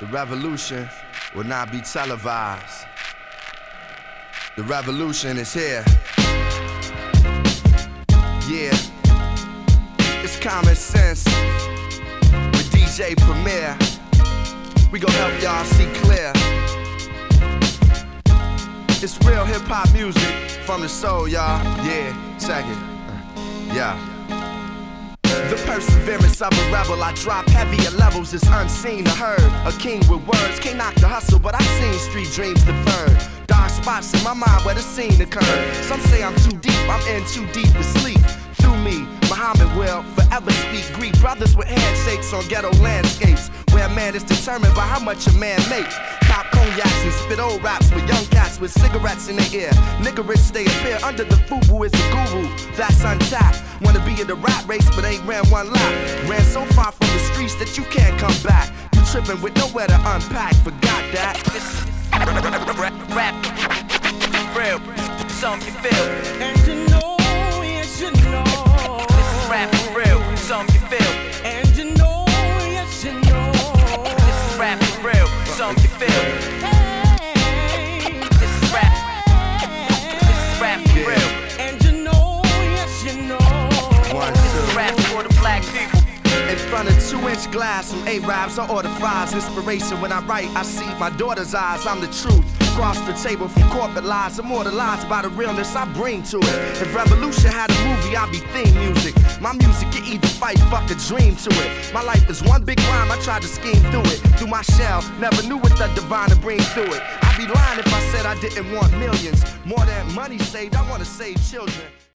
The revolution will not be televised. The revolution is here. Yeah, it's common sense with DJ Premier. We gon' help y'all see clear. It's real hip-hop music from the soul, y'all. Yeah, check it. Yeah. The perseverance of a rebel, I drop heavier levels, it's unseen or heard. A king with words, can't knock the hustle, but I've seen street dreams deferred. Dark spots in my mind where the scene occurred. Some say I'm too deep, I'm in too deep to sleep. Through me, Muhammad will forever speak. Greet brothers with handshakes on ghetto landscapes, where a man is determined by how much a man makes. Pop cognacs and spit old raps with young cats with cigarettes in their ear. Niggerish they appear under the FUBU is a guru that's untapped. Wanna be in the rat race but ain't ran one lap. Ran so far from the streets that you can't come back. You tripping with nowhere to unpack, forgot that. Rap, real, something you feel. And you know, yes you know. This is rap for real, something you feel. And you know, yes you know. This is rap for real, something you feel. Hey. This is rap for real. And you know, yes you know. This is rap for the black people. In front of 2-inch glass, some Arabs, I order fries. Inspiration when I write, I see my daughter's eyes. I'm the truth. Across the table from corporate lies, immortalized by the realness I bring to it. If revolution had a movie, I'd be theme music. My music can either fight, fuck a dream to it. My life is one big rhyme, I tried to scheme through it. Through my shell, never knew what the divine to bring through it. I'd be lying if I said I didn't want millions. More than money saved, I wanna save children.